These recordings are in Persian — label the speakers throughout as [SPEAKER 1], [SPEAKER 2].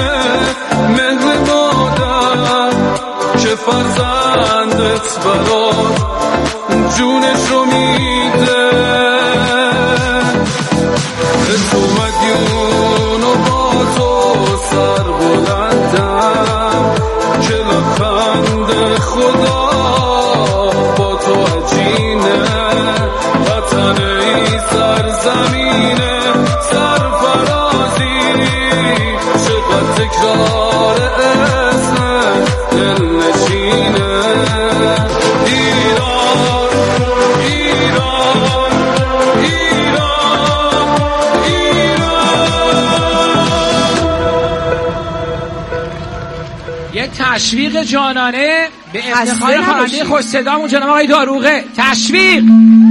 [SPEAKER 1] میمونه مهر مادر که فرزندت برات جونش رو میده. تو مدیون و با تو سر بلندم که لبخند خدا با تو عجینه. وطن ای سرزمینه سرفرازی چقدر تکرار اسم دلنشینه. ایران ایران ایران
[SPEAKER 2] یک تشویق جانانه به افتخار خواننده خوش صدامون جناب آقای داروغه. تشویق.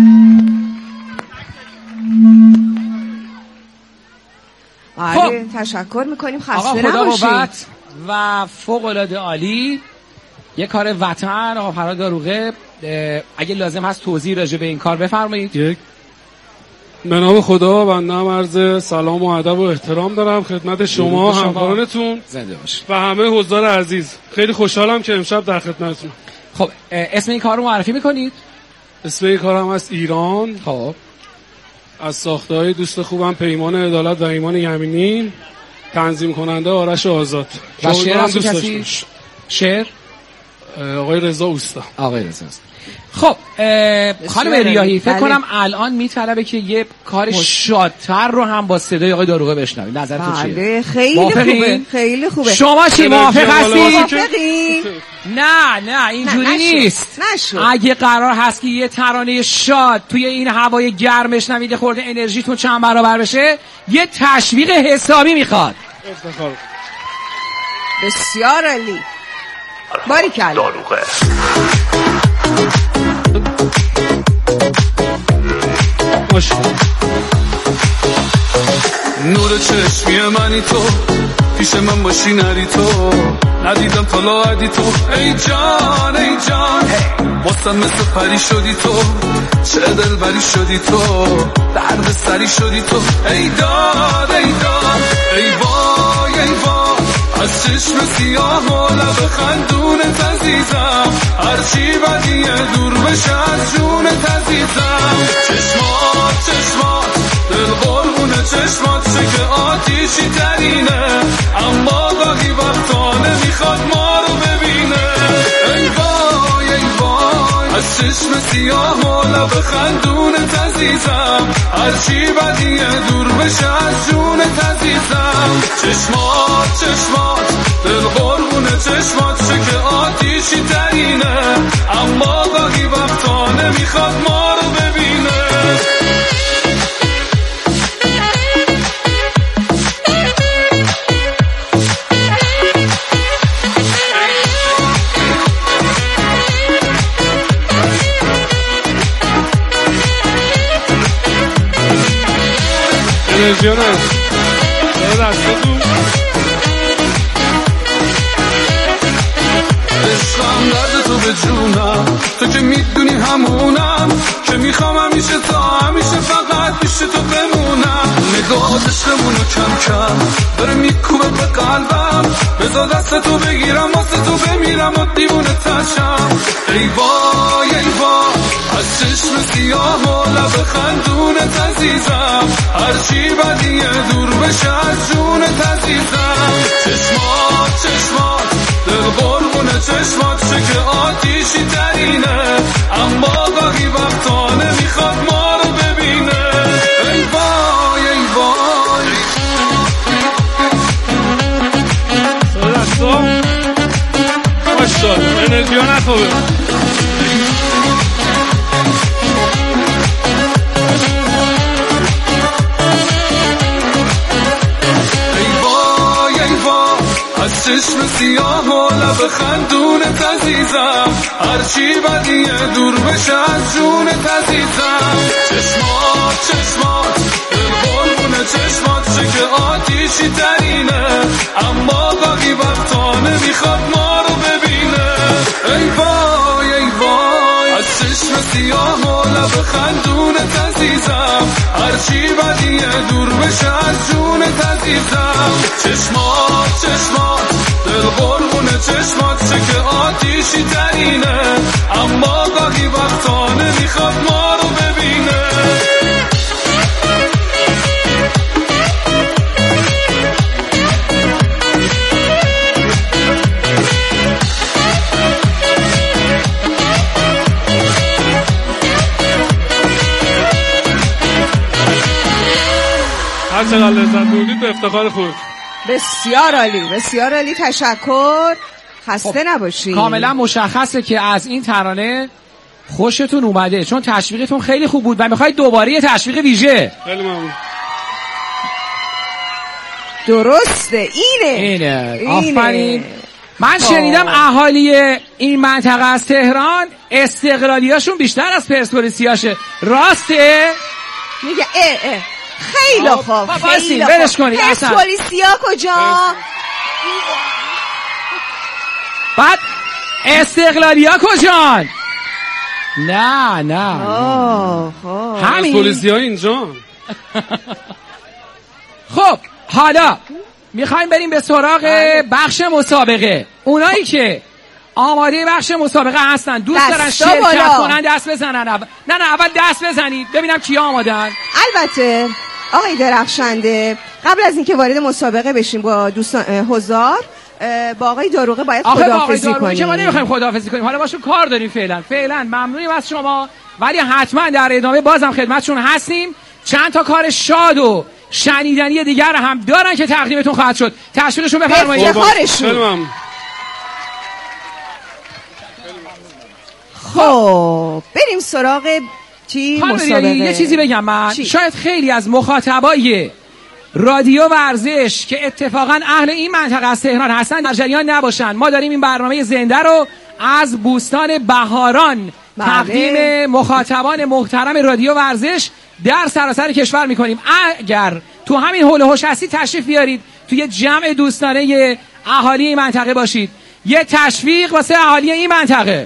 [SPEAKER 3] بله تشکر میکنیم. خسته
[SPEAKER 2] آقا
[SPEAKER 3] نباشید.
[SPEAKER 2] خدا قوت و فوق العاده عالی. یک کار وطن. آقا فراد داروغه اگه لازم هست توضیح راجع به این کار بفرمایید.
[SPEAKER 1] یک به نام خدا بنده هم عرض سلام و ادب و احترام دارم خدمت شما همکارانتون
[SPEAKER 2] زنده باشید
[SPEAKER 1] و همه حضار عزیز. خیلی خوشحالم که امشب در خدمتتونم.
[SPEAKER 2] خب اسم این کار رو معرفی میکنید؟
[SPEAKER 1] اسم این کارم هست ایران.
[SPEAKER 2] خب
[SPEAKER 1] از ساخته‌های دوست خوبم پیمان عدالت و ایمان یمینی، تنظیم کننده آرش آزاد.
[SPEAKER 2] و شعر هم کسی؟ شعر
[SPEAKER 1] آقای رضا اوستا.
[SPEAKER 2] آقای رضا اوستا. خب خانم ریاحی فکر کنم الان میطلبه که یه کار شادتر رو هم با صدای آقای داروغه بشنوید. نظرتون چیه؟
[SPEAKER 3] بله خیلی خوبه. خیلی خوبه.
[SPEAKER 2] شما چی موافق هستی؟
[SPEAKER 3] موافقی؟
[SPEAKER 2] نه اینجوری نیست. اگه قرار هست که یه ترانه شاد توی این هوای گرم بشنوید خورده انرژیتون چند برابر بشه، یه تشویق حسابی میخواد.
[SPEAKER 3] بسیار عالی. باریکلا.
[SPEAKER 4] داروغه.
[SPEAKER 1] نور چشمی منی تو، پیش من باشی نری تو، ندیدم تا لاعدی تو. ای جان ای جان واسم مثل پری شدی تو، چه دلبری شدی تو، درد سری شدی تو. ای داد ای داد ای وای ای وای از چشم سیاه و لب خندونت عزیزم، هرچی بدیه دور بشه از جونت عزیزم. چشمات دل قربونه چشمات چه که آتیشی ترینه، اما گاهی وقتا نمیخواد ما رو ببینه. ای وای ای وای از چشم سیاه و لب خندونت عزیزم، هرچی بدیه دور بشه از جونت عزیزم. چشمات دل قربونه چشمات چه که آتیشی ترینه، اما گاهی وقتا نمیخواد ما رو ببینه. انرژیانم دستتون عشقم درد تو به جونم، تو که میدونی همونم که میخوام همیشه تا همیشه فقط پیش تو بمونم. نگاه عشقمونو کم کم داره میکوبه به قلبم، بذار دست تو بگیرم واسه تو بمیرم و دیوونه تشم. ای وای ای وای از چشم سیاه و لب خندونت عزیزم، هرچی بدیه دور بشه از جونت عزیزم. چشمات دل قربونه چشمات چه که آتیشی ترینه، اما گاهی وقتا نمیخواد ما رو ببینه. ای وای ای وای ماشاءالله انرژی ها نخوابه. از چشم سیاه و لب خندونت عزیزم، هرچی بدیه دور بشه از جونت عزیزم. چشمات دل قربونه چشمات چه که آتیشی ترینه، اما گاهی وقتا نمیخواد ما رو ببینه. ای وای ای وای از چشم سیاه و لب خندونت عزیزم، هرچی بدیه دور بشه از جونت عزیزم. چشمات خوشی ترینه، اما گاهی وقتا نمیخواد ما رو ببینه. هر چقدر لذت بردید به افتخار خود.
[SPEAKER 3] بسیار عالی، بسیار عالی، تشکر. خسته نباشید.
[SPEAKER 2] کاملا مشخصه که از این ترانه خوشتون اومده، چون تشویقتون خیلی خوب بود و میخواید دوباره یه تشویق ویژه.
[SPEAKER 1] خیلی ممنون.
[SPEAKER 3] درسته،
[SPEAKER 2] اینه. آفرین. من شنیدم اهالی این منطقه از تهران استقلالیاشون بیشتر از پرسپولیسیاشه. راسته؟
[SPEAKER 3] میگه خیلی خوب، خیلی خوب.
[SPEAKER 2] برش کنید.
[SPEAKER 3] پرسپولیسیا کجا؟
[SPEAKER 2] بعد استقلالیا کجان؟ نه
[SPEAKER 1] همین پرسپولیسیا اینجا.
[SPEAKER 2] خب حالا میخوایم بریم به سراغ بخش مسابقه. اونایی که آماده بخش مسابقه هستن دوست دارن شرکت کنن دست بزنن. نه اول دست بزنید ببینم کیا آمادن.
[SPEAKER 3] البته آقای درخشنده قبل از اینکه وارد مسابقه بشیم با دوستان حضار، با آقای داروغه باید خداحافظی کنیم.
[SPEAKER 2] که ما نمیخوایم خداحافظی کنیم، حالا باشون کار داریم. فعلا ممنونیم از شما، ولی حتما در ادامه بازم خدمتشون هستیم. چند تا کار شاد و شنیدنی دیگر هم دارن که تقدیمتون خواهد شد. تشویقشون بفرمایید.
[SPEAKER 3] افتخارشون. خب بریم سراغ مسابقه.
[SPEAKER 2] یه چیزی بگم من. شاید خیلی از مخاطبای رادیو ورزش که اتفاقا اهل این منطقه از تهران هستن در جریان نباشن. ما داریم این برنامه زنده رو از بوستان بهاران تقدیم مخاطبان محترم رادیو ورزش در سراسر کشور میکنیم. اگر تو همین حول و حوش هستید تشریف بیارید، توی جمع دوستانه اهالی این منطقه باشید. یه تشویق واسه اهالی این منطقه.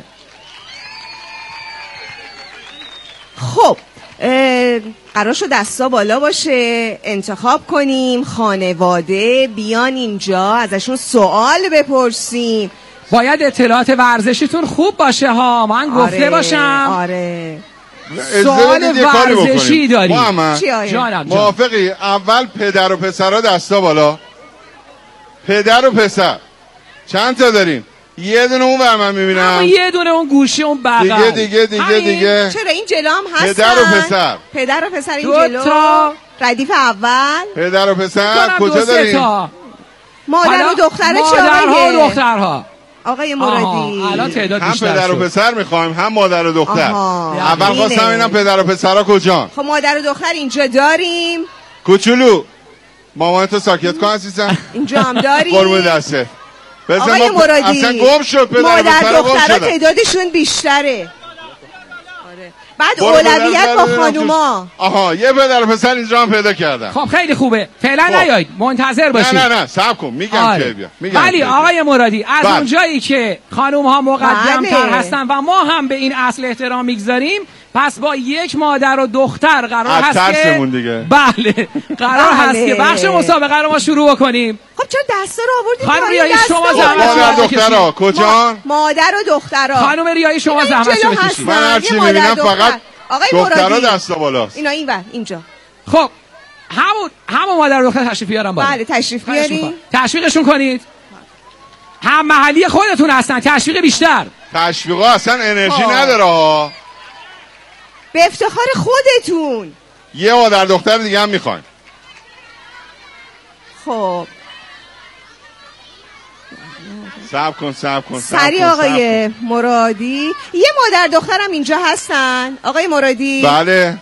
[SPEAKER 3] خب قرار شد دستا بالا باشه، انتخاب کنیم، خانواده بیان اینجا ازشون سوال بپرسیم.
[SPEAKER 2] باید اطلاعات ورزشیتون خوب باشه ها، من گفته باشم.
[SPEAKER 3] آره
[SPEAKER 2] سوال ورزشی داریم.
[SPEAKER 4] جانم موافقی؟ اول پدر و پسرها دستا بالا. پدر و پسر چند تا داریم؟ یه دونه اون بر من میبینم،
[SPEAKER 2] یه دونه اون گوشی اون بغل.
[SPEAKER 4] دیگه
[SPEAKER 3] چرا این جلو هم هستن؟ پدر و پسر این جلو ردیف اول.
[SPEAKER 4] پدر و پسر کجا داریم؟
[SPEAKER 3] مادر و دختره چه
[SPEAKER 2] مادرها و دخترها.
[SPEAKER 3] آقای مرادی
[SPEAKER 2] الان تعداد
[SPEAKER 4] هم
[SPEAKER 2] بیشتر
[SPEAKER 4] پدر و پسر میخوایم هم مادر و دختر. اول خواستم اینم پدر و پسرها کجان.
[SPEAKER 3] خب مادر و دختر اینجا داریم.
[SPEAKER 4] کوچولو مامان تو ساکت کن عزیزم.
[SPEAKER 3] اینجا هم داریم.
[SPEAKER 4] قربون دسته.
[SPEAKER 3] آقای مرادی
[SPEAKER 4] اصلا گم شد پدر
[SPEAKER 3] مادر دخترها تعدادشون بیشتره. بعد اولویت با خانوما.
[SPEAKER 4] آها یه پدر و پسر اینجا هم پیدا کردم.
[SPEAKER 2] خب خیلی خوبه، فعلا نیایید، منتظر باشید.
[SPEAKER 4] نه صبر کن میگم که بیا.
[SPEAKER 2] ولی آقای مرادی از اونجایی که خانوم ها مقدم تر هستن و ما هم به این اصل احترام میگذاریم، پس با یک مادر و دختر قرار هست که بله قرار هست که بخش مسابقه رو ما شروع بکنیم.
[SPEAKER 3] خب چرا دستا رو آوردید؟
[SPEAKER 2] خانم ریایی شما زحمت
[SPEAKER 4] مادر دخترها کجان؟
[SPEAKER 3] مادر و دخترها.
[SPEAKER 2] خانم ریایی شما زحمت بکشید.
[SPEAKER 4] من هر چی میبینم فقط دخترها دستا بالاست.
[SPEAKER 3] اینا اینجا.
[SPEAKER 2] خب همون مادر و دختر تشریف بیارن بالا.
[SPEAKER 3] بله تشریف بیارین.
[SPEAKER 2] تشویقشون کنید. هم محلی خودتون هستن، تشویق بیشتر.
[SPEAKER 4] تشویقا اصلا انرژی نداره.
[SPEAKER 3] به افتخار خودتون.
[SPEAKER 4] یه مادر دختر دیگه هم میخوایم.
[SPEAKER 3] خب
[SPEAKER 4] صبر کن
[SPEAKER 3] سری آقای مرادی. یه مادر دخترم اینجا هستن آقای مرادی.
[SPEAKER 4] بله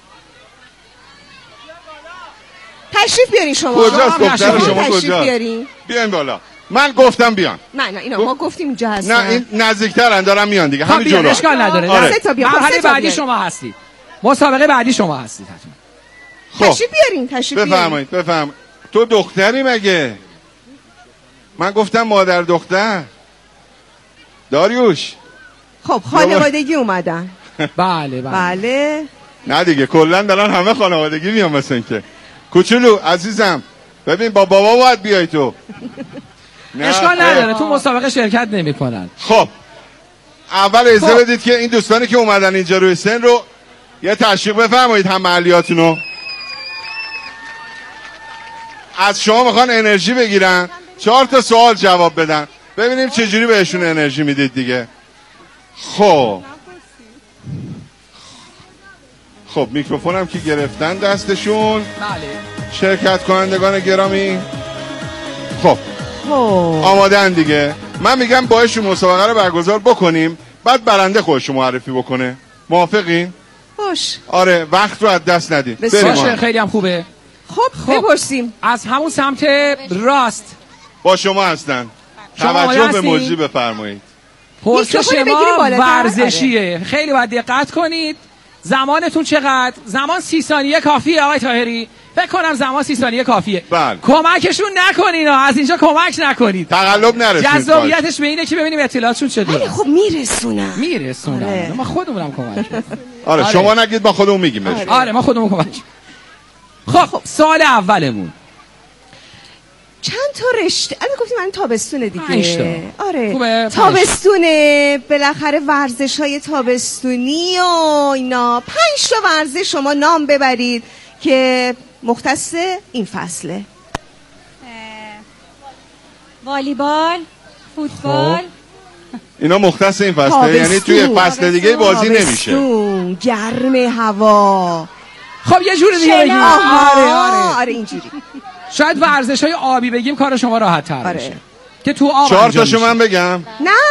[SPEAKER 3] تشریف بیارین شما.
[SPEAKER 4] کجاست دختر شما؟ کجا؟ بیاین بالا. من گفتم بیان.
[SPEAKER 3] نه اینا ما گفتیم اینجا هستن.
[SPEAKER 4] نه این نزدیکترن دارن میان دیگه. همین جلو.
[SPEAKER 2] اشکال نداره.
[SPEAKER 4] آره.
[SPEAKER 2] مرحله بعدی شما هستید. مسابقه بعدی شما هستید.
[SPEAKER 3] خب تشریف بیارین.
[SPEAKER 4] بفرمایید. تو دختری مگه؟ من گفتم مادر دختر. داریوش.
[SPEAKER 3] خب خانوادگی اومدن.
[SPEAKER 2] بله.
[SPEAKER 4] نه دیگه کلا دارن همه خانوادگی میان مثلا اینکه. کوچولو عزیزم ببین با بابا باید بیای تو.
[SPEAKER 2] اشکال نداره تو مسابقه شرکت نمیکنن.
[SPEAKER 4] خب اول اجازه بدید که این دوستانی که اومدن اینجا روی سن رو یه تشویق بفرمایید، هم محلیاتونو. از شما میخوان انرژی بگیرن، 4 تا سوال جواب بدن، ببینیم چجوری بهشون انرژی میدید دیگه. خب میکروفونم که گرفتن دستشون.
[SPEAKER 2] بله.
[SPEAKER 4] شرکت کنندگان گرامی خب آمادن دیگه. من میگم باهاشون مسابقه رو برگزار بکنیم، بعد برنده خودشو معرفی بکنه. موافقین؟
[SPEAKER 3] باش.
[SPEAKER 4] آره وقت رو از دست ندیم.
[SPEAKER 2] باشه خیلی هم خوبه.
[SPEAKER 3] خب بپرسیم
[SPEAKER 2] از همون سمت راست
[SPEAKER 4] با شما هستن. توجه به موضوع بفرمایید.
[SPEAKER 2] پرسش ما ورزشیه. خیلی باید دقت کنید. زمانتون چقدر؟ زمان 30 ثانیه کافیه آقای طاهری؟ فکر کنم زمان 30 ثانیه کافیه.
[SPEAKER 4] بله.
[SPEAKER 2] کمکشون نکنین، از اینجا کمک نکنید.
[SPEAKER 4] تقلب نرسید.
[SPEAKER 2] جذابیتش به اینه که ببینیم اطلاعاتشون چطوره.
[SPEAKER 3] ولی خب میرسونم.
[SPEAKER 2] ما خودمونم کمک.
[SPEAKER 4] آره شما نگید، ما خودمون میگیم بهش.
[SPEAKER 2] آره ما خودمون کمک. خب سوال اولمون
[SPEAKER 3] چند تا رشته؟ الان گفتیم من تابستونه دیگه.
[SPEAKER 2] 5 تا.
[SPEAKER 3] آره
[SPEAKER 2] خوبه.
[SPEAKER 3] تابستونه، بالاخره ورزش‌های تابستونی و اینا. 5 تا ورزش شما نام ببرید که مختص این فصله.
[SPEAKER 5] والیبال، فوتبال.
[SPEAKER 4] اینا مختص این فصله، یعنی توی فصل دیگه بازی نمیشه.
[SPEAKER 3] گرم هوا.
[SPEAKER 2] خب یه جوری دیگه بگیم.
[SPEAKER 3] آره اینجوری.
[SPEAKER 2] شاید ورزش‌های آبی بگیم کار شما راحت تر بشه. که تو آب
[SPEAKER 4] 4 تاشو من بگم؟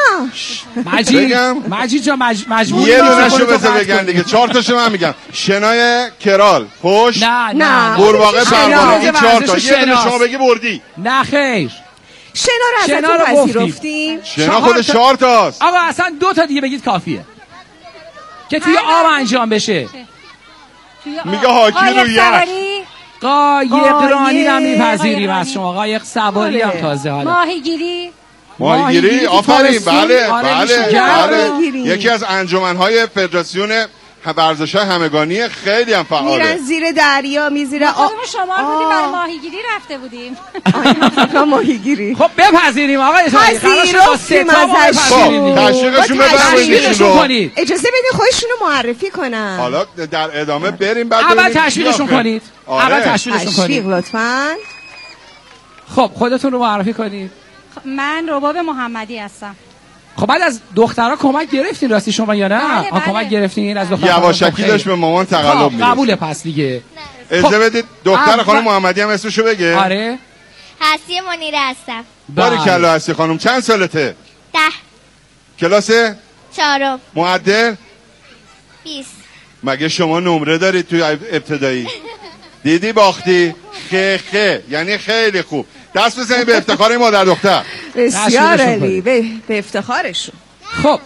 [SPEAKER 2] نه مجید جا مجبوری
[SPEAKER 4] یه دونه‌شو بذار بگن دیگه. 4 تاشو من میگم. شنای کرال، پشت،
[SPEAKER 2] نه
[SPEAKER 4] قورباغه پروانه. این 4 تا یه دونه شما بگی بردی.
[SPEAKER 2] نه خیر.
[SPEAKER 3] شنا رو ازتون پذیرفتیم.
[SPEAKER 4] شنا خود 4 تاست.
[SPEAKER 2] آقا اصلا 2 تا دیگه بگید کافیه که توی آب انجام بشه.
[SPEAKER 4] میگه هاکی رو یخ.
[SPEAKER 2] قایق رانی هم میپذیریم از شما. قایق سواری هم تازه. حالا
[SPEAKER 4] ماهیگیری آفرین. بله. یکی از انجمن‌های فدراسیون ورزش‌های همگانی خیلی هم فعاله.
[SPEAKER 3] میرن زیر دریا،
[SPEAKER 5] خودمون شما بودیم برای ماهیگیری رفته بودیم.
[SPEAKER 3] ماهیگیری.
[SPEAKER 2] خب بپذیریم آقای طاهری.
[SPEAKER 3] پذیرفتیم ازشون.
[SPEAKER 4] تشویقشون
[SPEAKER 2] کنید.
[SPEAKER 3] اجازه بدید خودشونو معرفی کنن.
[SPEAKER 4] حالا در ادامه بریم بعد
[SPEAKER 2] اول تشویقشون کنید. اول تشویقشون کنید
[SPEAKER 3] لطفاً.
[SPEAKER 2] خب خودتون رو معرفی کنید.
[SPEAKER 5] من رباب محمدی هستم.
[SPEAKER 2] خب بعد از دخترها کمک گرفتین راستی شما یا نه؟
[SPEAKER 5] بله.
[SPEAKER 2] کمک گرفتین از دخترها؟
[SPEAKER 4] یواشکی داشت به مامان تقلب می‌داد.
[SPEAKER 2] قبول پس دیگه.
[SPEAKER 4] اجازه بدید دختر خانم محمدی هم اسمشو بگه.
[SPEAKER 2] آره.
[SPEAKER 6] هستی منیره هستم.
[SPEAKER 4] باریکلا هستی خانم. چند سالته؟
[SPEAKER 6] 10.
[SPEAKER 4] کلاس
[SPEAKER 6] 4.
[SPEAKER 4] معدل
[SPEAKER 6] 20.
[SPEAKER 4] مگه شما نمره دارید توی ابتدایی؟ دیدی باختی؟ خه یعنی خیلی خوب. دست بزنید به افتخار این مادر دختر.
[SPEAKER 3] بسیار عالی. به افتخارشون.
[SPEAKER 2] خب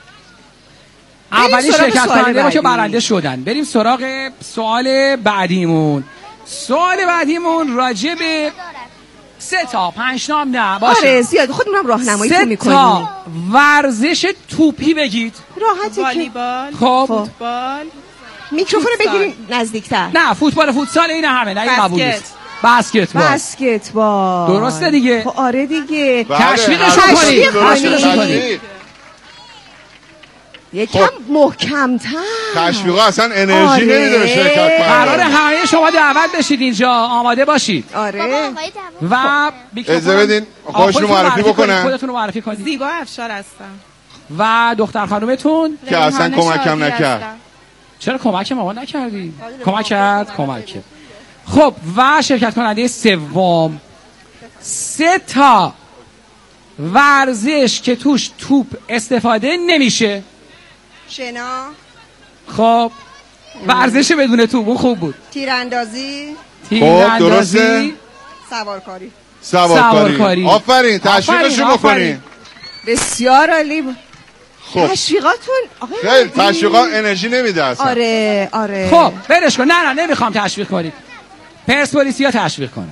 [SPEAKER 2] اولی شرکت کننده ما که برنده شدن. بریم سراغ سوال بعدیمون. سوال بعدیمون راجع به 3 تا 5 نام نه باشه.
[SPEAKER 3] آره زیاد خودمونم راهنمایی می‌کنیم.
[SPEAKER 2] 3 تا ورزش توپی بگید.
[SPEAKER 3] راحته.
[SPEAKER 7] والیبال،
[SPEAKER 2] خب
[SPEAKER 7] فوتبال.
[SPEAKER 3] میکروفون بگیرین نزدیکتر.
[SPEAKER 2] نه فوتبال فوتسال این همه. نه این قبول نیست. بسکتبال. درسته دیگه.
[SPEAKER 3] خب آره دیگه.
[SPEAKER 2] تشویقشون کنید.
[SPEAKER 3] یکم محکم‌تر.
[SPEAKER 4] تشویقا اصلا انرژی نمیده شرکت کننده.
[SPEAKER 2] قراره همه شما دعوت بشید اینجا، آماده باشید.
[SPEAKER 3] آره.
[SPEAKER 2] و
[SPEAKER 4] اجازه بدین خودشون رو معرفی بکنن.
[SPEAKER 2] خودتون رو معرفی کنید.
[SPEAKER 7] زیبا افشار هستم.
[SPEAKER 2] و دختر خانومتون
[SPEAKER 4] که اصلا کمکم نکرد.
[SPEAKER 2] چرا کمک مامان نکردی؟ کمک کرد. خب و شرکت کننده سوم 3 تا ورزش که توش توپ استفاده نمیشه.
[SPEAKER 3] شنا.
[SPEAKER 2] خب ورزش بدون توپ اون خوب بود.
[SPEAKER 3] تیراندازی.
[SPEAKER 4] درسته. سوارکاری. آفرین. تشویقشون بکنین.
[SPEAKER 3] بسیار عالی.
[SPEAKER 4] خب
[SPEAKER 3] تشویقاتون
[SPEAKER 4] خیلی تشویقات انرژی نمیده اصلا.
[SPEAKER 3] آره.
[SPEAKER 2] خب برش کن. نه نمیخوام تشویق کنید. پرسپولیسیا تشویق کنن.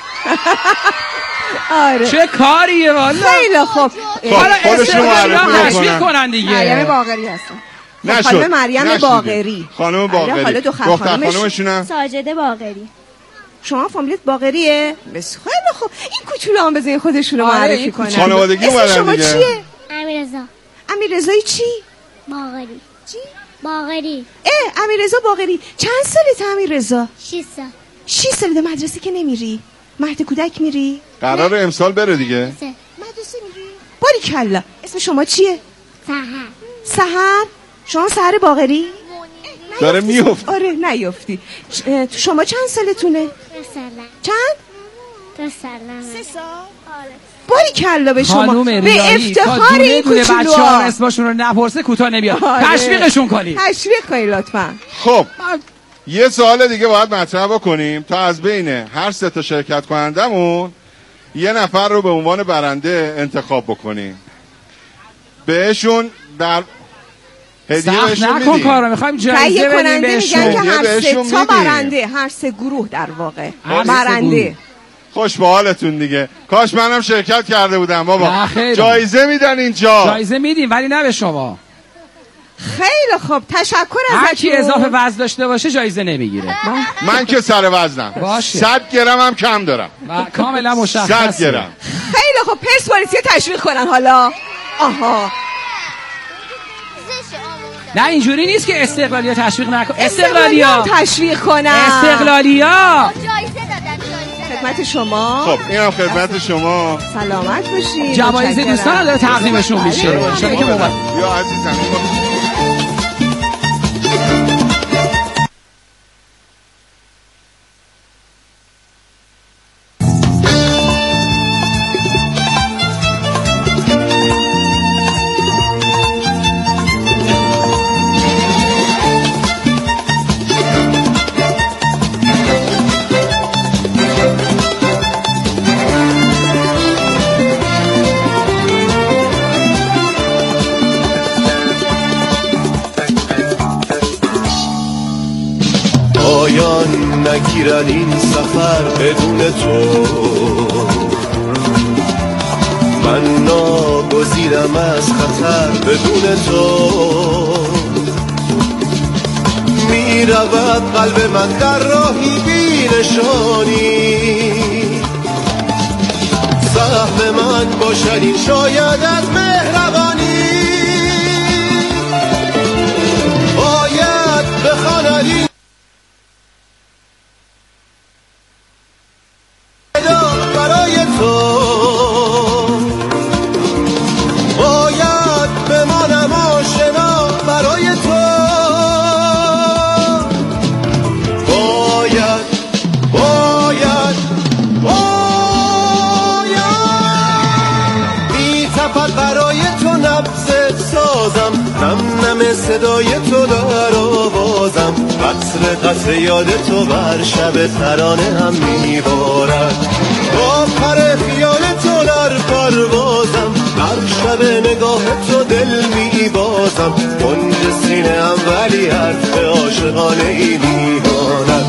[SPEAKER 3] آره.
[SPEAKER 2] چه کاریه والا.
[SPEAKER 3] خیلی خوب.
[SPEAKER 2] حالا
[SPEAKER 4] خودشون معرفی
[SPEAKER 2] تشویق کنن دیگه.
[SPEAKER 3] مریم باقری هستن.
[SPEAKER 4] نشد.
[SPEAKER 3] خانم مریم باقری.
[SPEAKER 4] خانم باقری.
[SPEAKER 3] حالا دختر
[SPEAKER 4] خانومشون
[SPEAKER 6] ساجده باقری.
[SPEAKER 3] شما فامیلیت باقریه؟ بس خیلی خوب. این کوچولو هم بزنین خودشون رو معرفی کنن.
[SPEAKER 4] خانوادگی اومدن دیگه.
[SPEAKER 3] شما چیه؟
[SPEAKER 6] امیررضا.
[SPEAKER 3] امیررضای چی؟
[SPEAKER 6] باقری.
[SPEAKER 3] چی؟
[SPEAKER 6] باقری.
[SPEAKER 3] امیررضا باقری. چند سالته امیررضا؟
[SPEAKER 6] 6 سال.
[SPEAKER 3] 6 سالته. مدرسه که نمیری؟ مهد کودک میری؟
[SPEAKER 4] قراره امسال بره دیگه.
[SPEAKER 3] مدرسه میری؟ باریکلا. اسم شما چیه؟
[SPEAKER 6] سحر.
[SPEAKER 3] سحر. شما سحر باقری؟
[SPEAKER 4] داره میفت.
[SPEAKER 3] آره نیفتی. شما چند سالتونه؟
[SPEAKER 6] 2 سال.
[SPEAKER 3] چند؟
[SPEAKER 6] 2 سال.
[SPEAKER 3] 3 سال. باریکلا به شما.
[SPEAKER 2] خانوم
[SPEAKER 3] به
[SPEAKER 2] ریاهی
[SPEAKER 3] افتخار این
[SPEAKER 2] بچه‌ها
[SPEAKER 3] کوچولوها.
[SPEAKER 2] اسمشون رو نپرسه کوتاه نمیاد. تشویقشون کنید.
[SPEAKER 3] تشویق کنید لطفا.
[SPEAKER 4] خب یه سوال دیگه باید مطرح بکنیم تا از بین هر 3 تا شرکت کنندمون یه نفر رو به عنوان برنده انتخاب بکنیم. بهشون در هدیه بهشون
[SPEAKER 2] نکن کارو، میخوایم جایزه بدیم بهشون.
[SPEAKER 3] میگن که هر 3 تا
[SPEAKER 4] میدیم.
[SPEAKER 3] برنده، هر 3 گروه در واقع برنده.
[SPEAKER 4] خوش به حالتون دیگه. کاش منم شرکت کرده بودم بابا.
[SPEAKER 2] جایزه
[SPEAKER 4] میدن اینجا.
[SPEAKER 2] جایزه میدیم ولی نه به شما.
[SPEAKER 3] خیلی خوب تشکر ازتون.
[SPEAKER 2] هر کی اضافه وزن داشته باشه جایزه نمیگیره.
[SPEAKER 4] من که سر وزنم.
[SPEAKER 2] باشه.
[SPEAKER 4] 100 گرم هم کم دارم.
[SPEAKER 2] کاملا مشخصه.
[SPEAKER 4] 100 گرم.
[SPEAKER 3] خیلی خوب پرسپولیس تشویق کنن حالا. آها.
[SPEAKER 2] نه اینجوری نیست که استقلالیا تشویق نکن. استقلالیا
[SPEAKER 3] تشویق کنن.
[SPEAKER 2] استقلالیا.
[SPEAKER 3] خدمت شما.
[SPEAKER 4] خب اینم خدمت شما.
[SPEAKER 3] سلامت باشید.
[SPEAKER 2] جوایز دوستان داره تقدیمشون میشه. ان شاء الله که مبارک.
[SPEAKER 4] یا عزیزم.
[SPEAKER 7] نگیرن این سفر بدون تو، من ناگزیرم از خطر بدون تو، می رود قلب من در راهی بی نشانی، سهم من باشد این شاید از مهربانی، باید بخواند این صدای تو در آوازم، قطر یاد تو بر شب ترانه هم میبارد، با پر خیال تو در پروازم، هر شب نگاه تو دل میبازم، کنج سینه هم ولی حرف عاشقانه ای میماند.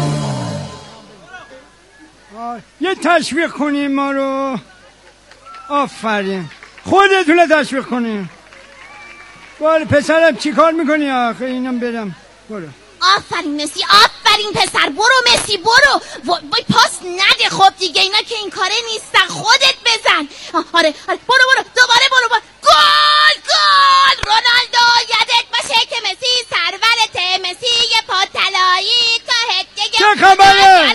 [SPEAKER 8] یه تشویق کنیم ما رو. آفرین، خودتونه تشویق کنیم. باره پسرم چی کار میکنی آخه؟ اینم برم. برو.
[SPEAKER 9] آفرین مسی، آفرین پسر، برو مسی برو. وای پاس نده. خب دیگه اینا که این کاره نیستن، خودت بزن. آره برو دوباره برو. گل رونالدو یادت باشه که مسی سرورته، مسی یه پا طلایی کاهت دیگه.
[SPEAKER 8] چه خبره؟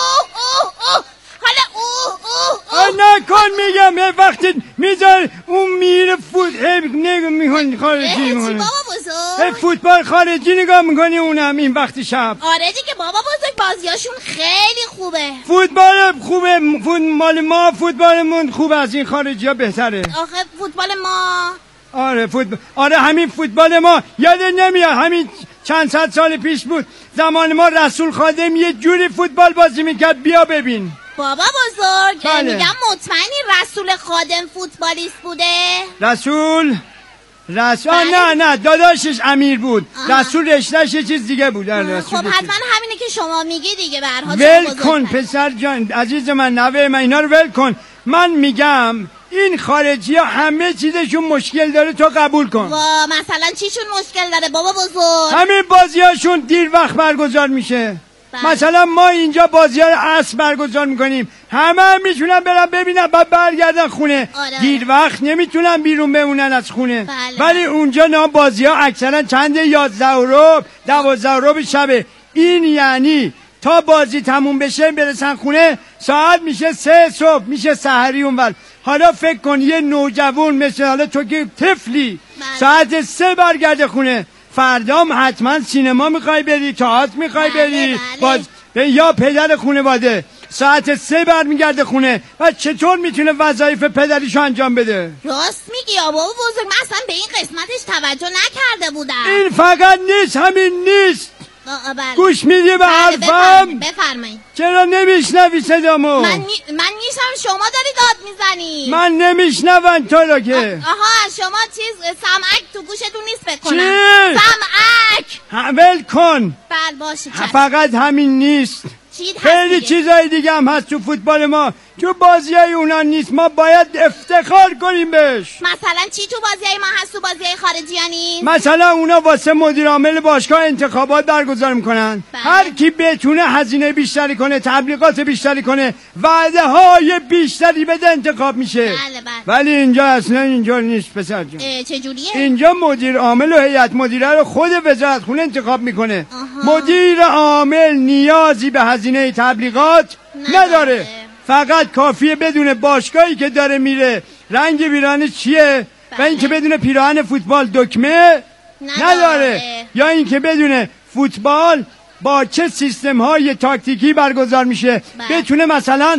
[SPEAKER 8] نکن میگم وقتی میذار اون میره نگاه میکنی خارجی میکنی فوتبال خارجی نگاه میکنی، اونم این وقت شب.
[SPEAKER 9] آره دیگه بابا بزرگ، بازیاشون خیلی خوبه.
[SPEAKER 8] فوتبال خوبه، مال ما فوتبالمون خوبه، از این خارجی ها بهتره.
[SPEAKER 9] آخه فوتبال ما
[SPEAKER 8] آره همین فوتبال ما یادت نمیاد همین چند صد سال پیش بود، زمان ما رسول خادم یه جوری فوتبال بازی میکرد، بیا ببین.
[SPEAKER 9] بابا بزرگ
[SPEAKER 8] بله.
[SPEAKER 9] میگم مطمئنی رسول خادم فوتبالیست بوده؟
[SPEAKER 8] رسول
[SPEAKER 9] بله.
[SPEAKER 8] نه داداشش امیر بود. رسول رشتهش یه چیز دیگه بود.
[SPEAKER 9] خب حتما همینه که شما میگی دیگه. به هر حال
[SPEAKER 8] ول کن پسر جان عزیز من، نوه من، اینا رو ول کن. من میگم این خارجی ها همه چیزشون مشکل داره، تو قبول کن.
[SPEAKER 9] مثلا چیشون مشکل داره بابا بزرگ؟
[SPEAKER 8] همین بازی هاشون دیر وقت برگزار میشه. مثلا ما اینجا بازی‌ها رو عصر برگزار میکنیم، همه میتونن برن ببینن بعد برگردن خونه. دیر وقت نمیتونن بیرون بمونن از خونه. ولی اونجا نه، بازی‌ها اکثرا چند 11 و 12 شبه. این یعنی تا بازی تموم بشه برسن خونه ساعت میشه 3 صبح، میشه سحری اونور. حالا فکر کن یه نوجوان مثل حالا تو که طفلی ساعت 3 برگرده خونه، فردام حتما سینما میخوای بری، تئاتر میخوای بری، یا پدر خانواده ساعت 3 برمیگرده خونه و چطور میتونه وظایف پدریشو انجام بده؟
[SPEAKER 9] راست میگی آبا بزرگ، من اصلا به این قسمتش توجه نکرده بودم.
[SPEAKER 8] این فقط نیست، همین نیست. گوش میدی به حرفم؟
[SPEAKER 9] بفرمایید.
[SPEAKER 8] چرا نمیشنوی صدامو؟
[SPEAKER 9] من نیشم، شما داری داد میزنی.
[SPEAKER 8] من نمیشنون تو رو که.
[SPEAKER 9] آها شما سمعک تو گوشتون نیست بکنم.
[SPEAKER 8] چی؟
[SPEAKER 9] سمعک
[SPEAKER 8] ول کن.
[SPEAKER 9] بل باشه.
[SPEAKER 8] فقط همین نیست، خیلی چیزای دیگه هم هست تو فوتبال ما، تو بازیای اونا نیست، ما باید افتخار کنیم بهش.
[SPEAKER 9] مثلا چی تو بازیای ما هست تو بازیای خارجی ها نیست؟
[SPEAKER 8] مثلا اونا واسه مدیر عامل باشگاه انتخابات برگزار میکنن. هر کی بتونه هزینه بیشتری کنه، تبلیغات بیشتری کنه، وعده های بیشتری بده انتخاب میشه. ولی اینجا اصلا اینجا نیست پسر جون.
[SPEAKER 9] چجوریه؟
[SPEAKER 8] اینجا مدیر عامل و هیئت مدیره رو خود وزارت خونه انتخاب میکنه. مدیر عامل نیازی به هزینه تبلیغات نداره. فقط کافیه بدون باشگاهی که داره میره رنگ ویرانه چیه و اینکه بدون پیراهن فوتبال دکمه نداره، یا اینکه بدون فوتبال با چه سیستم های تاکتیکی برگزار میشه. بتونه مثلا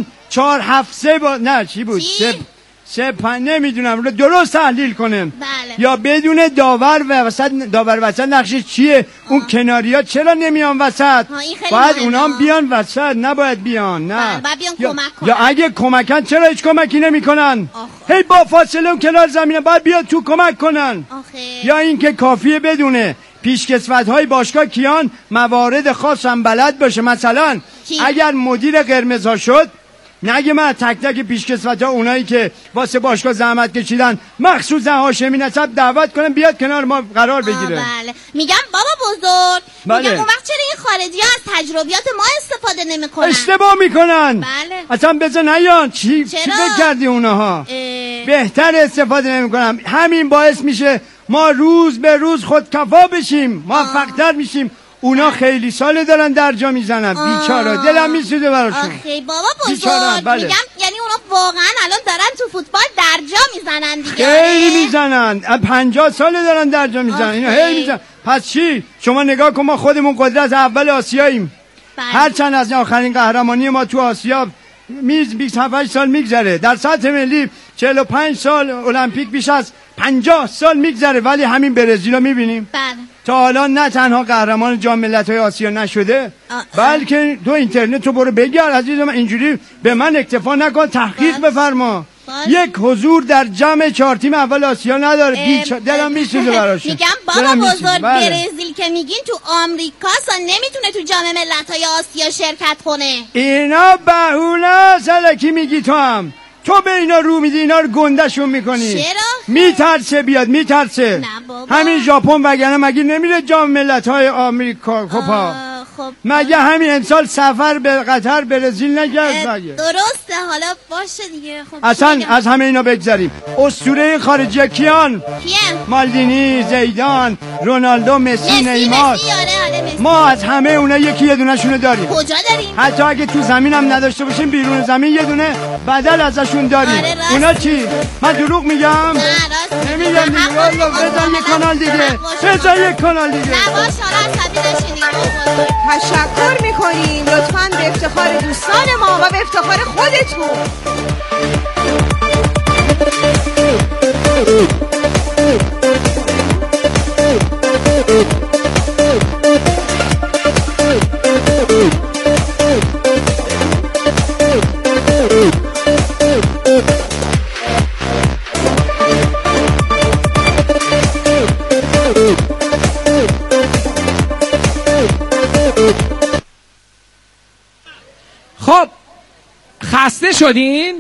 [SPEAKER 8] 4-7-3 نه چی بود 3-5 نمیدونم رو درست تحلیل کنه. یا بدون داور و وسط نقشش چیه. اون کناریا چرا نمیان وسط؟ باید اونام بیان وسط، نباید بیان. نه یا اگه کمکن چرا هیچ کمکی نمیکنن؟ هی با فاصله اون کنار زمینه باید بیاد تو کمک کنن. یا اینکه کافیه بدونه پیشکسوت‌های باشگاه کیان، موارد خاص هم بلد باشه. مثلا اگر مدیر قرمزها شد، نگه من تک تک پیشکسوت‌ها اونایی که واسه باشگاه زحمت کشیدن مخصوصا هاشمی نسب دعوت کنن بیاد کنار ما قرار بگیره.
[SPEAKER 9] بله. میگم بابا بزرگ، میگم اون وقت چرا این خارجی‌ها از تجربیات ما استفاده نمیکنن؟
[SPEAKER 8] اشتباه میکنن.
[SPEAKER 9] بله.
[SPEAKER 8] اصلا بذار نیان. چی فکر کردی اونها؟ بهتر استفاده نمیکنن. همین باعث میشه ما روز به روز خودکفا بشیم، موفق‌تر میشیم. اونا خیلی سال دارن درجا میزنن، بیچاره دلم میسوزه براشون.
[SPEAKER 9] آخه بابا بزرگ، میگم یعنی اونا واقعا الان دارن تو فوتبال درجا میزنن دیگه.
[SPEAKER 8] خیلی میزنن، 50 سال دارن درجا میزنن. اینا هی میزنن. پس چی؟ شما نگاه کن، ما خودمون قدرت اول آسیاییم. هرچند از آخرین قهرمانی ما تو آسیا 27 سال میگذره، در سطح ملی 45 سال، المپیک بیش از 50 سال میگذره، ولی همین برزیل رو میبینیم. تا حالا نه تنها قهرمان جام ملت‌های آسیا نشده، بلکه تو اینترنت تو برو بگرد عزیزم، اینجوری به من اکتفا نکن، تحقیق بفرما. یک حضور در جمع 4 تیم اول آسیا نداره. دلم میسوزه براش.
[SPEAKER 9] میگم بابا بزرگ، برزیل که میگین تو آمریکاست، نمیتونه تو جام ملت‌های آسیا شرکت کنه.
[SPEAKER 8] اینا بهونه سلکی میگی تو هم. تو به اینا رو میدی، اینا رو گندشون میکنی.
[SPEAKER 9] چرا؟
[SPEAKER 8] میترسه بیاد، میترسه. همین ژاپن وگرنه مگه نمیره جام ملت‌های آمریکا کوپا؟ مگه همین امسال سفر به قطر برزیل نکرد مگه؟
[SPEAKER 9] درسته، حالا باشه دیگه. خب
[SPEAKER 8] اصلا از همه اینا بگذاریم. اسطوره خارجی کیان؟ مالدینی، زیدان، رونالدو، مسی، نیمار. ما از همه اونا یکی یه دونه‌شونو داریم.
[SPEAKER 9] کجا داریم؟
[SPEAKER 8] حتی اگه تو زمین هم نداشته باشیم، بیرون زمین یه دونه بدل ازشون داریم. اونا چی؟ من دروغ میگم؟
[SPEAKER 9] نه راست
[SPEAKER 8] نمیگم دیگه. والله بزن یه کانال دیگه، بزن یه کانال دیگه.
[SPEAKER 9] نه باش، حالا عصبی نشین دیگه.
[SPEAKER 3] تشکر میکنیم لطفاً به افتخار دوستان ما و به افتخار خودتون.
[SPEAKER 2] خب خسته شدین؟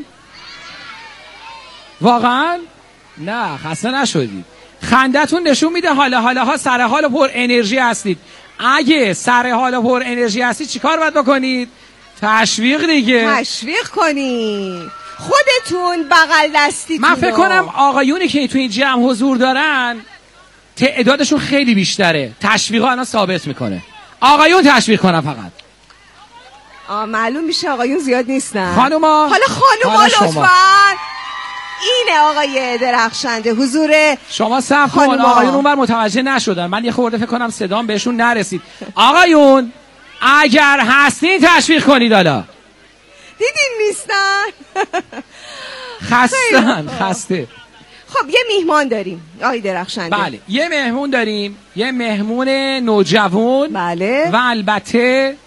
[SPEAKER 2] واقعا؟ نه خسته نشدید. خندتون نشون میده حالا ها سر حال و پر انرژی هستید. اگه سر حال و پر انرژی هستی چیکار باید بکنید؟ تشویق دیگه.
[SPEAKER 3] تشویق کنید خودتون، بغل دستیتون.
[SPEAKER 2] من فکر کنم آقایونی که تو این جمع حضور دارن تعدادشون خیلی بیشتره. تشویقا الان ثابت میکنه. آقایون تشویق کنن فقط.
[SPEAKER 3] معلوم میشه آقایون زیاد نیستن.
[SPEAKER 2] خانوما،
[SPEAKER 3] حالا خانوما لطفاً. اینه آقای درخشنده حضور
[SPEAKER 2] شما. صف کن. آقایون اونور متوجه نشدن. من یه خورده فکر کنم صدام بهشون نرسید. آقایون اگر هستین تشویق کنید. حالا
[SPEAKER 3] دیدین نیستن.
[SPEAKER 2] خسته.
[SPEAKER 3] خب یه میهمان داریم آقای درخشنده.
[SPEAKER 2] بله یه مهمون داریم، یه مهمون نوجوان.
[SPEAKER 3] بله.
[SPEAKER 2] و البته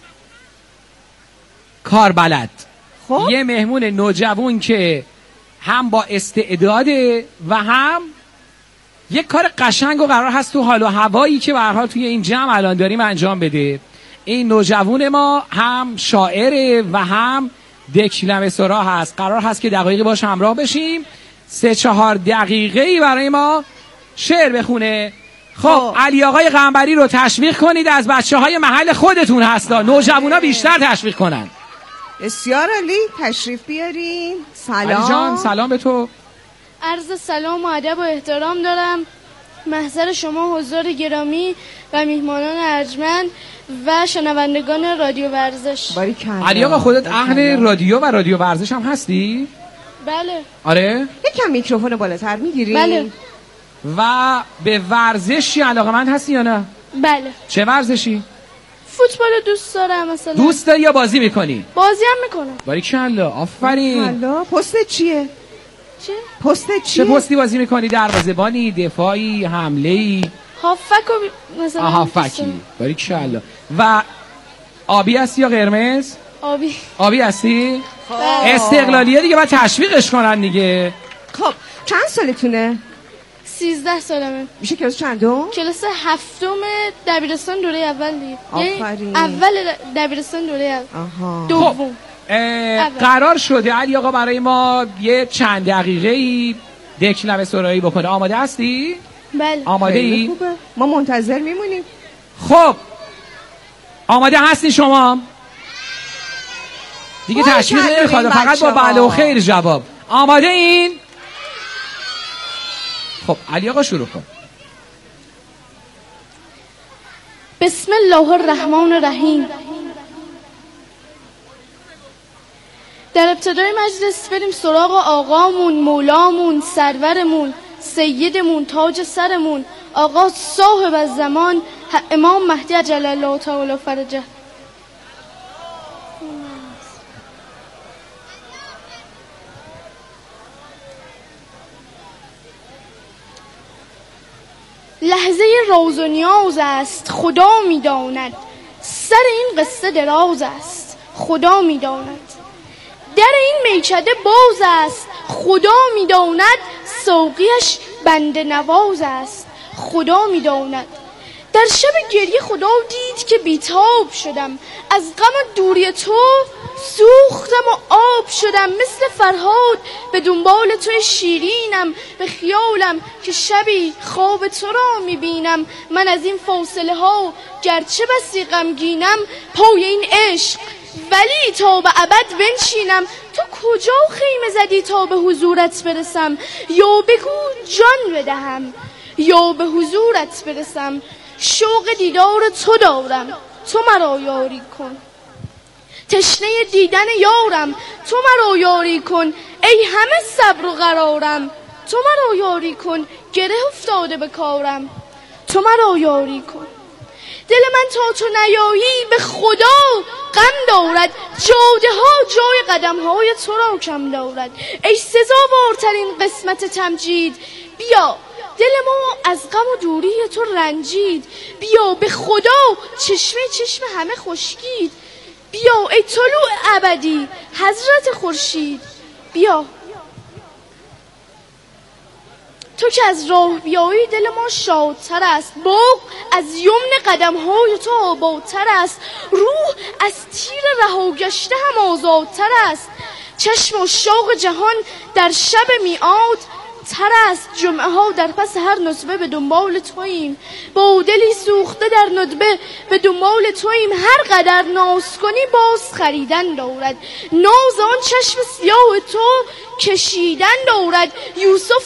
[SPEAKER 2] کاربلد.
[SPEAKER 3] خب
[SPEAKER 2] یه مهمون نوجوان که هم با استعداده و هم یک کار قشنگ و قرار هست تو حال و هوایی که به هر حال توی این جمع الان داریم انجام بده. این نوجوان ما هم شاعره و هم دکلمه‌سرا هست. قرار هست که دقایقی باش همراه بشیم، 3-4 دقیقه‌ای برای ما شعر بخونه. خب علی آقای قنبری رو تشویق کنید. از بچه‌های محل خودتون هستا، نوجوانا بیشتر تشویق کنن.
[SPEAKER 3] بسیار عالی، تشریف بیارین. سلام
[SPEAKER 2] علی جان. سلام به تو.
[SPEAKER 10] عرض سلام و ادب و احترام دارم محضر شما حضار گرامی و میهمانان ارجمند و شنوندگان رادیو ورزش.
[SPEAKER 2] علی آقا خودت اهل رادیو و رادیو ورزش هم هستی؟
[SPEAKER 10] بله.
[SPEAKER 2] آره؟
[SPEAKER 3] یکم میکروفون بالاتر میگیری؟
[SPEAKER 10] بله.
[SPEAKER 2] و به ورزشی علاقه‌مند هستی یا نه؟
[SPEAKER 10] بله.
[SPEAKER 2] چه ورزشی؟
[SPEAKER 10] فوتبال دوست دارم مثلا.
[SPEAKER 2] دوست داری یا بازی میکنی؟
[SPEAKER 10] بازی هم میکنم.
[SPEAKER 2] باریکلا، آفرین.
[SPEAKER 3] پست چیه؟
[SPEAKER 10] چه؟
[SPEAKER 3] پست چیه؟
[SPEAKER 2] چه پستی بازی میکنی؟ دروازه‌بانی، دفاعی، حمله‌ای؟
[SPEAKER 10] هافک مثلا.
[SPEAKER 2] هافکی. باریکلا. و آبی هستی یا قرمز؟ آبی هستی؟ استقلالیه دیگه، باید تشویقش کنن دیگه.
[SPEAKER 3] خب چند سالتونه؟
[SPEAKER 10] 13 سالمه.
[SPEAKER 3] میشه کلاس چندم؟
[SPEAKER 10] کلاس 7 دبیرستان دوره اول دیگه.
[SPEAKER 3] آفرین.
[SPEAKER 10] اول دبیرستان دوره دوم.
[SPEAKER 2] قرار شده علی آقا برای ما یه چند دقیقه‌ای دکلمه‌سرایی بکنه. آماده هستی؟
[SPEAKER 10] بله.
[SPEAKER 2] آماده ای؟
[SPEAKER 3] خوبه. ما منتظر میمونیم.
[SPEAKER 2] خب آماده هستی شما؟ دیگه تشویق نمیخواد، فقط با بله و خیر جواب. آماده این؟ خب علی آقا شروع کن.
[SPEAKER 10] بسم الله الرحمن الرحیم. در ابتدای مجلس بریم سراغ آقامون، مولامون، سرورمون، سیدمون، تاج سرمون، آقا صاحب الزمان، امام مهدی عجل الله تعالی فرجه. لحظه راز و نیاز است خدا می‌داند، سر این قصه دراز است خدا می‌داند، در این میکده باز است خدا می‌داند، ساقیش بنده نواز است خدا می‌داند. در شب گریه خدا دید که بیتاب شدم، از غم دوری تو سوختم و آب شدم، مثل فرهاد به دنبال توی شیرینم، به خیالم که شبی خواب تو را میبینم. من از این فاصله ها گرچه بسی غمگینم، پای این عشق ولی تا به ابد بنشینم. تو کجا خیمه زدی تا به حضورت برسم، یا بگو جان بدهم یا به حضورت برسم. شوق دیدار تو دارم تو مرا یاری کن، تشنه دیدن یارم تو مرا یاری کن. ای همه صبر و قرارم تو مرا یاری کن، گره افتاده به کارم تو مرا یاری کن. دل من تا تو نیایی به خدا غم دارد، جاده ها جای قدم های تو را کم دارد. ای سزاوارترین قسمت تمجید، بیا دل ما از غم و دوری تو رنجید. بیا به خدا چشمه چشم همه خشکید، بیا ای طلوع ابدی حضرت خورشید. بیا تو که از راه بیایی دل ما شادتر است، باغ از یمن قدم های تو آبادتر است، روح از تیر رها گشته هم آزادتر است. چشم و شوق جهان در شب میعاد تر است جمعه ها در پس هر نطبه به دنبال توییم، با دلی سوخته در ندبه به دنبال توییم. هر قدر ناز کنی باز خریدن دارد، ناز آن چشم سیاه تو کشیدن دارد. یوسف